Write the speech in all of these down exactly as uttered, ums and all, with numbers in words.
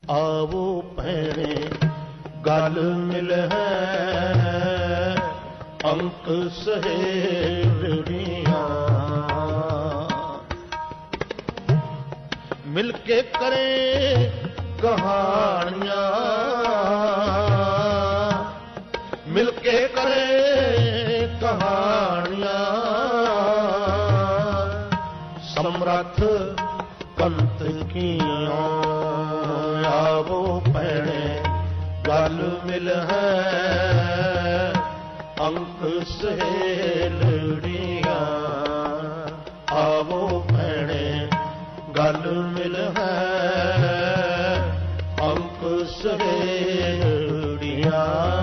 आवो भैणे गल मिल है अंक सहेलियां मिलके करे कहानियां मिलके करे कहानियां समरथ कंत कीओ आवो भैणे गल मिल है अंक सहेलियां आवो भैणे गल मिल है अंक सहेलियां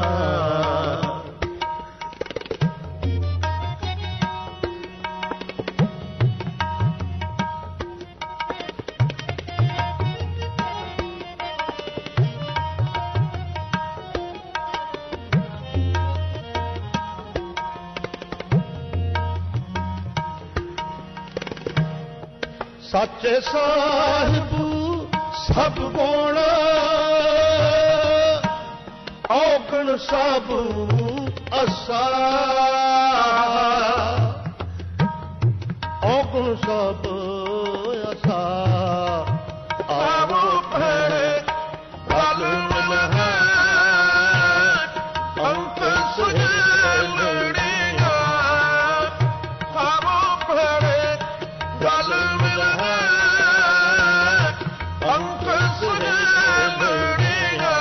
सच्चे साहिब सब गुण औगण सब असा औगण सब असा आवो भैणे गल मिल है अंक सहेलियां आवो भैणे गल मिल है अंक सहेलियां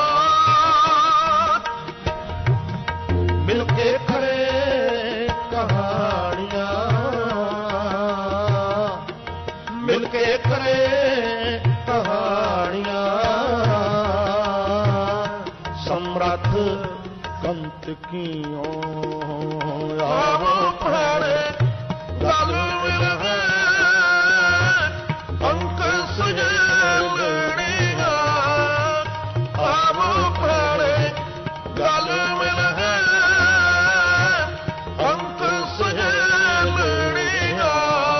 मिलके करे कहानियां मिलके करे कहानियां समरथ कंत कीओ आवो भैणे गल मिल है अंक सहेलियां आवो भैणे गल मिल है अंक सहेलियां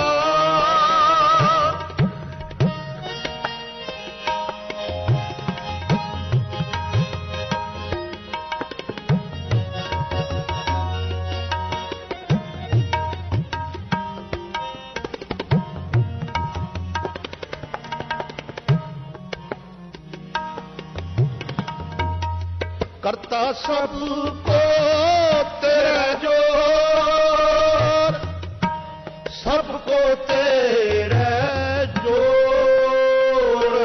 करता सबको तेरा जोर सबको तेरा जोर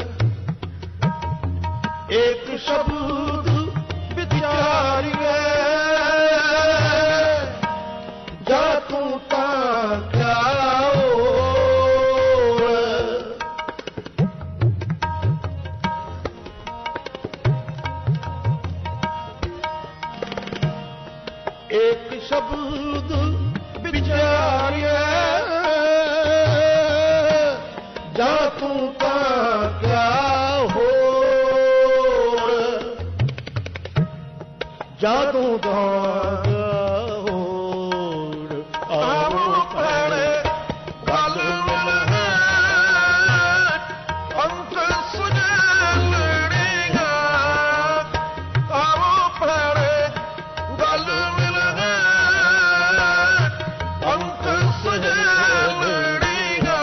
एक शब्द विचारिए जा तू ता क्या एक शब्द विचारिए जा तू का क्या हो जा तू का हो आवो भैणे गल मिल है अंक सहेलियां आवो भैणे गल मिल है अंक सहेलियां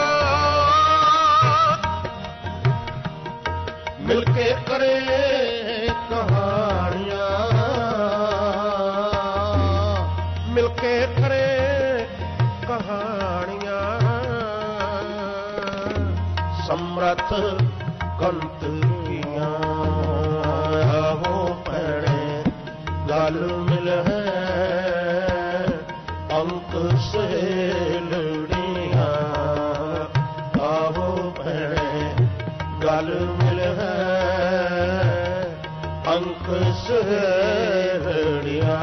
मिलके करे कहानियां मिलके करे कहानियां समरथ कंत कीओ आवो भैणे गल मिल है अंक सहेलियां आवो भैणे गल मिल है अंक सहेलियां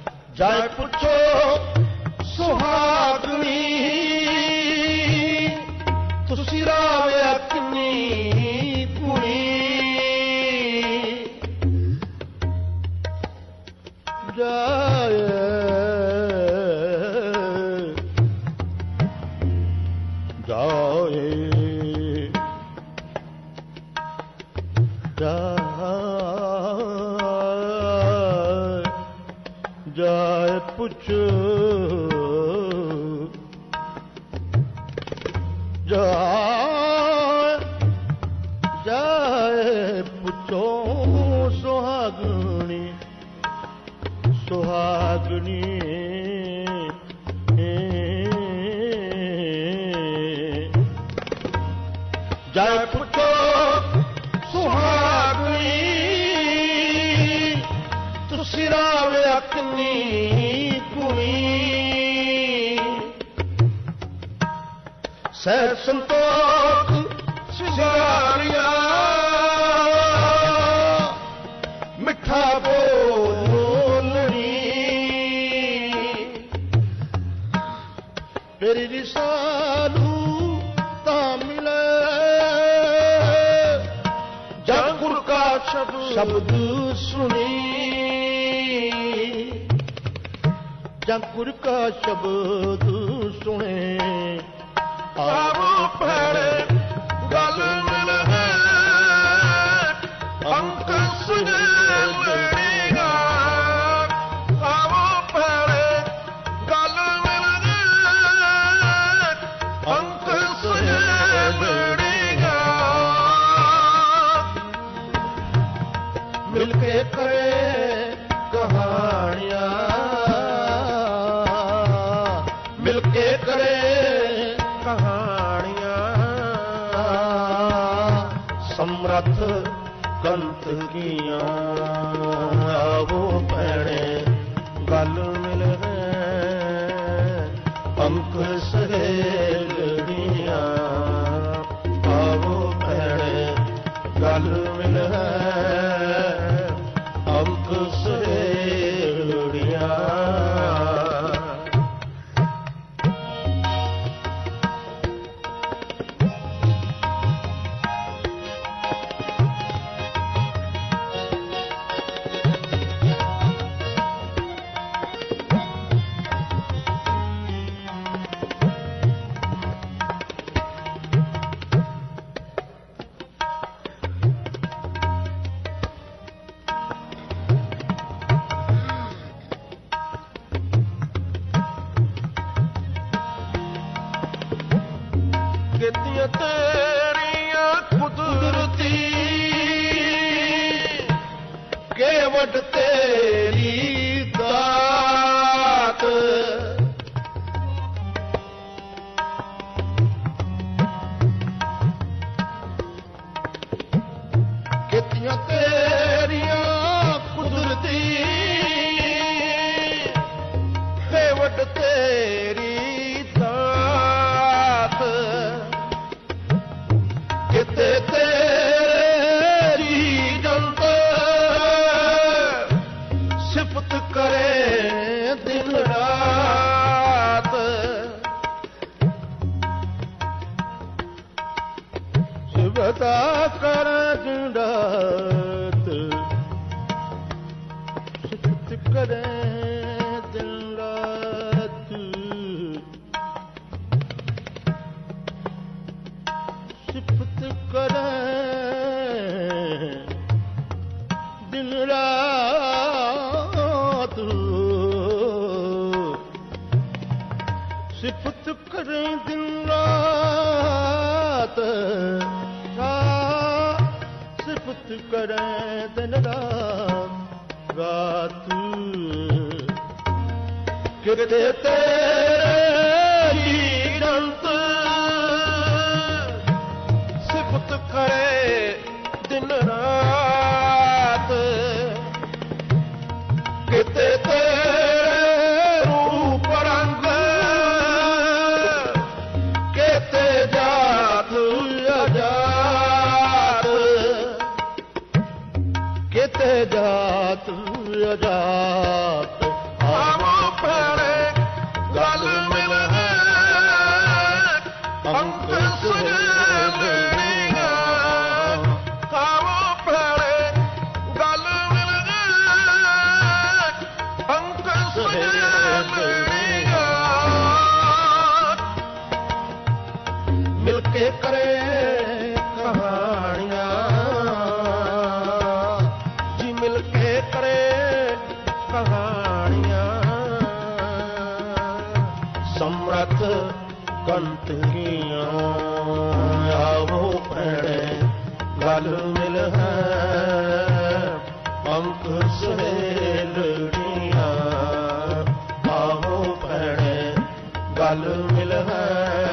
जाए पुछो सुहागनी ਜਾਏ ਜਾਏ ਜਾਏ ਪੁੱਛ ਜਾਏ ਜਾਏ ਪੁੱਛੋ ਸੁਹਾਗਣੀ ਸੁਹਾਗਣੀ ਜਾਏ ਪੁੱਛੋ ਸੁਹਾਗਣੀ ਤੁਸੀਂ ਰਾਵੇ ਅਕਨੀ ਕੁਣੀ ਸਹਿ ਸੰਤੋਖ ਸਿਗਾਰਿਆ ਮਿੱਠਾ ਬੋਲਣੀ ਤੇਰੀ ਰਿਸਾਲੂ ਤਾਂ ਮਿਲੇ ਜਗ ਗੁਰ ਕਾ ਸ਼ਬਦ ਸੁਣੀ ਜਗ ਗੁਰ ਕਾ ਸ਼ਬਦ ਸੁਣੇ ਆਵੋ ਭੈਣੇ ਗਲ ਮਿਲ ਹੈ ਅੰਕ ਸੁਣੇਗਾ ਆਵੋ ਭੈਣੇ ਗਲ ਮਿਲ ਹੈ ਅੰਕ ਸੁਣੇਗਾ ਮਿਲ ਕੇ ਕਰੇ ਕਹਾਣੀਆਂ ਮਿਲ ਕੇ ਕਰੇ ਸਮਰੱਥ ਕੰਤ ਕੀਆਂ ਆਵੋ ਭੈਣੇ ਗਲ ਮਿਲ ਹੈ ਅੰਕ ਸਹੇਲੜੀਆਂ ਆਵੋ ਭੈਣੇ ਗਲ ਮਿਲ ਹੈ ਅੰਕ ਸਹੇਲੜੀਆਂ ਕੀਤੀਆਂ ਤੇਰੀਆਂ ਕੁਦਰਤੀ ਕੇਵਟ ਤੇਰੀ ਦਾਤ ਕੀਤੀਆਂ ਤੇਰੀਆਂ ਕੁਦਰਤੀ ਕੇਵਟ ਤੇਰੀ ਕਿਤੇ ਤੇਰੀ ਜੰਤ ਸਿਫਤ ਕਰੇ ਦਿਨ ਰਾਤ ਸਿਫਤਾ ਕਰ ਦਿਨ ਰਾਤ ਸਿਫਤ ਕਰੇ ਦਿਨ ਰਾਤ ਸਿਫਤ ਕਰੇ ਦਿਨ ਰਾਤ ਸਿਫਤ ਕਰੇ ਦਿਨ ਰਾਤ ਸਿਫਤ ਕਰੇ ਦਿਨ ਰਾਤ ਰਾਤ ਕਿਤੇ ਤੇਰੀ ਜੰਤ ਸਿਫਤ ਕਰੇ ਦਿਨ ਰਾਤ ਕਿਤੇ ਤੇਰੇ ਰੂਪ ਰੰਗ ਕਿਤੇ ਜਾਤ ਅਜਾਤ ਕਿਤੇ ਜਾਤ ਅਜਾਤ ਆਵੋ ਭੈਣੇ ਗਲ ਮਿਲ ਹੈ ਅੰਕ ਸੁਣੇਗਾ ਆਵੋ ਭੈਣੇ ਗਲ ਮਿਲ ਹੈ ਅੰਕ ਸੁਣੇਗਾ ਮਿਲ ਕੇ ਕਰੇ ਕਹਾਣੀਆਂ, ਜੀ ਮਿਲ ਕੇ ਕਰੇ ਕਹਾਣੀਆਂ। ਸਮਰੱਥ ਕੰਤ ਕੀਆਂ ਆਵੋ ਭੈਣੇ ਗਲ ਮਿਲ ਹੈ, ਅੰਕ ਸਹੇਲੜੀਆਂ ਆਵੋ ਭੈਣੇ ਗਲ ਮਿਲ ਹੈ,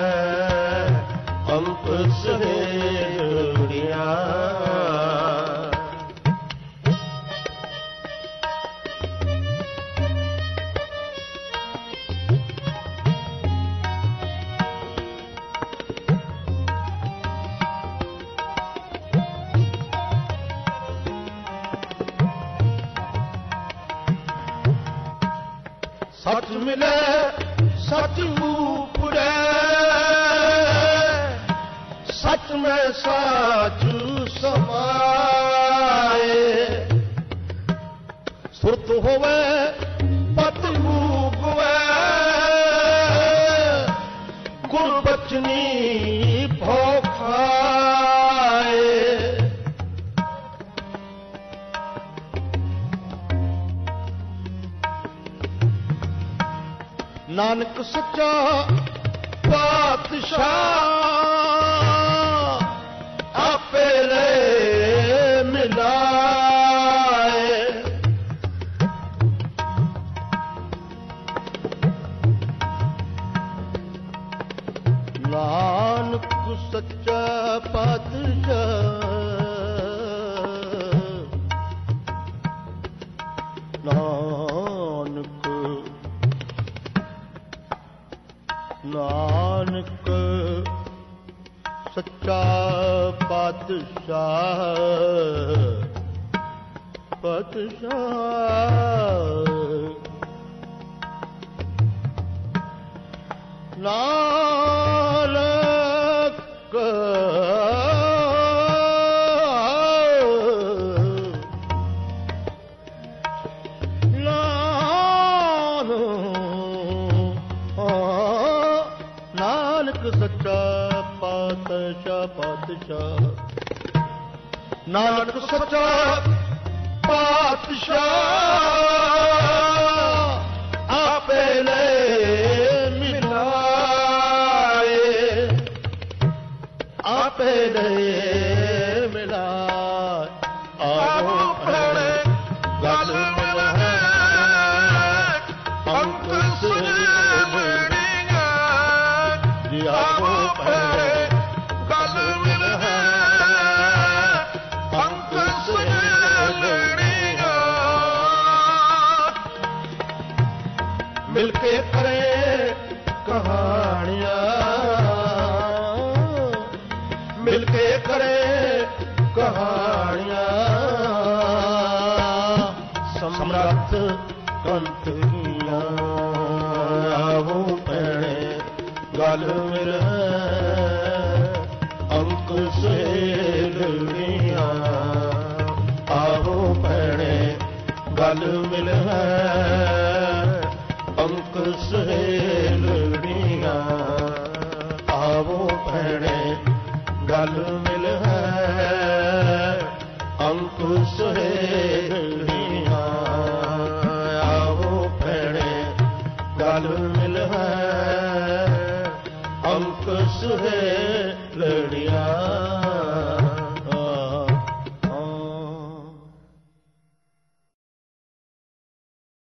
ਅੰਕ ਸਹੇਲੜੀਆਂ। ਸੱਚ ਮਿਲੇ ਸੱਚ ਉਪਜੈ, ਸੱਚ ਮੈਂ ਸਾਚੂ ਸਮਾਏ। ਸੁਰਤ ਹੋਵੇ ਪਤ ਮੂਕਵੈ, ਗੁਰ ਬਚਨੀ ਭਉ ਖਾਏ। ਨਾਨਕ ਸੱਚਾ ਪਾਤਸ਼ਾਹ ਆਪੇ ਲੈ ਮਿਲਾਏ। ਨਾਨਕ ਸੱਚਾ ਪਾਤਸ਼ਾਹ ਨਾਨਕ ਨਾਨਕ ਸੱਚਾ ਪਾਤਸ਼ਾਹ ਪਾਤਸ਼ਾਹ ਨਾਨਕ ਨਾਨਕ ਸੱਚਾ ਪਾਤਸ਼ਾਹ ਪਾਤਸ਼ਾਹ ਨਾਨਕ ਸੱਚਾ ਪਾਤਸ਼ਾਹ ਆਪੇ ਲੈ ਮਿਲਾਏ। ਆਪੇ ਲੈ ਮਿਲਾਏ। ਆਵੋ ਭੈਣੇ ਗਲ ਮਿਲ ਹੈ, ਅੰਕ ਸਹੇਲੜੀਆਂ। ਜੀ ਆਵੋ ਭੈਣੇ ਗਲ ਮਿਲ ਹੈ, ਅੰਕ ਸਹੇਲੜੀਆਂ। ਮਿਲ ਕੇ ਕਰੇ ਕਹਾਣੀਆਂ, ਮਿਲ ਕੇ ਕਰੇ ਕਹਾਣੀਆਂ। ਸਮਰੱਥ ਕੰਤ ਕੀਆਂ ਆਵੋ ਭੈਣੇ ਗਲ ਮਿਲ ਹੈ, ਅੰਕ ਸਹੇਲੜੀਆਂ। ਆਵੋ ਭੈਣੇ ਗਲ ਮਿਲ ਹੈ, ਅੰਕ ਸਹੇਲੜੀਆਂ। ਆਵੋ ਭੈਣੇ ਗਲ ਮਿਲ ਹੈ, ਅੰਕ ਸਹੇਲੜੀਆਂ। ਆਵੋ ਭੈਣੇ ਗਲ ਮਿਲ ਹੈ, ਅੰਕ ਸਹੇਲੜੀਆਂ।